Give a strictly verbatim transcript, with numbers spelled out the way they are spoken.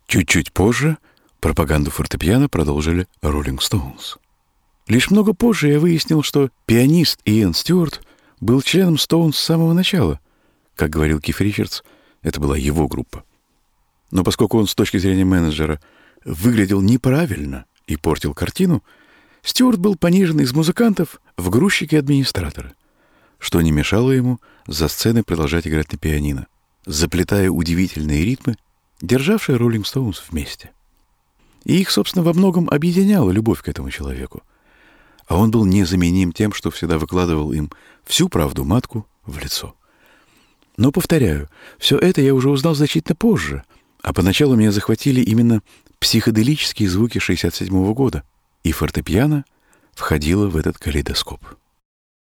Чуть-чуть позже пропаганду фортепиано продолжили Роллинг Стоунс. Лишь много позже я выяснил, что пианист Иэн Стюарт был членом Стоунс с самого начала. Как говорил Киф Ричардс, это была его группа. Но поскольку он с точки зрения менеджера выглядел неправильно и портил картину, Стюарт был понижен из музыкантов в грузчики-администраторы, что не мешало ему за сценой продолжать играть на пианино, заплетая удивительные ритмы, державшие Роллинг Стоунс вместе. И их, собственно, во многом объединяла любовь к этому человеку. А он был незаменим тем, что всегда выкладывал им всю правду матку в лицо. Но, повторяю, все это я уже узнал значительно позже, а поначалу меня захватили именно психоделические звуки шестьдесят седьмого года, и фортепиано входило в этот калейдоскоп.